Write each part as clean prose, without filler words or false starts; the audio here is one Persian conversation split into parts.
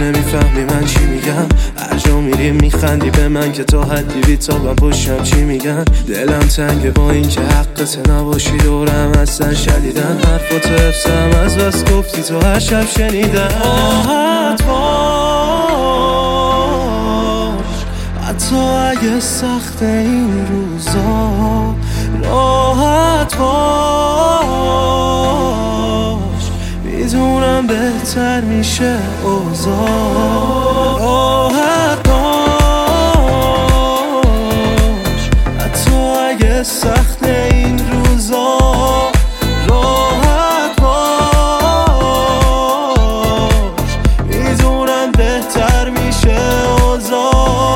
نمیفهمی من چی میگم. هر جا میری میخندی به من که تا حدی بیتابم پشتم چی میگن. دلم تنگه با این که حقت نباشی دورم اصلا شدیدن. حرفاتو حفظم از بس گفتی تو هر شب شنیدن. راحت باش حتی اگه سخت این روزا. راحت باش میدونم بهتر میشه اوضاع. راحت باش حتی اگه سخت این روزا. راحت باش میدونم بهتر میشه اوضاع.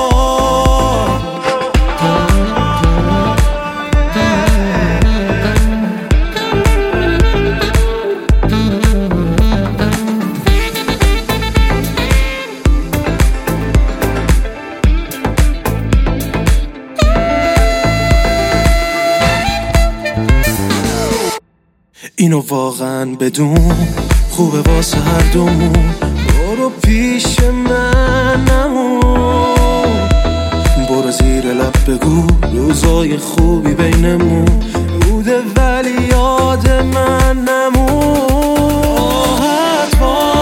اینو واقعا بدون خوبه واسه هر دومون. برو پیش من نمون، برو زیر لب بگو روزای خوبی بینمون بوده ولی یاد من نمون. راحت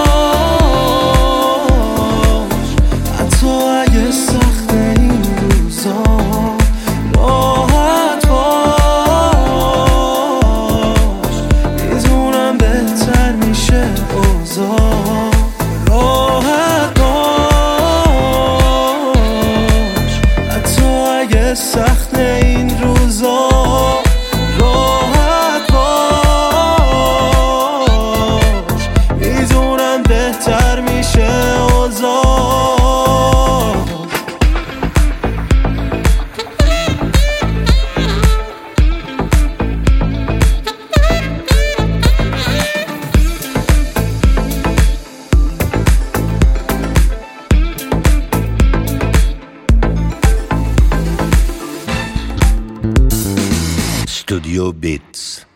باش حتی اگه سخت این روزا. راحت باش میدونم بهتر میشه اوضاع. راحت باش حتی اگه سخت این روزا. راحت باش میدونم بهتر میشه اوضاع. Studio Beats.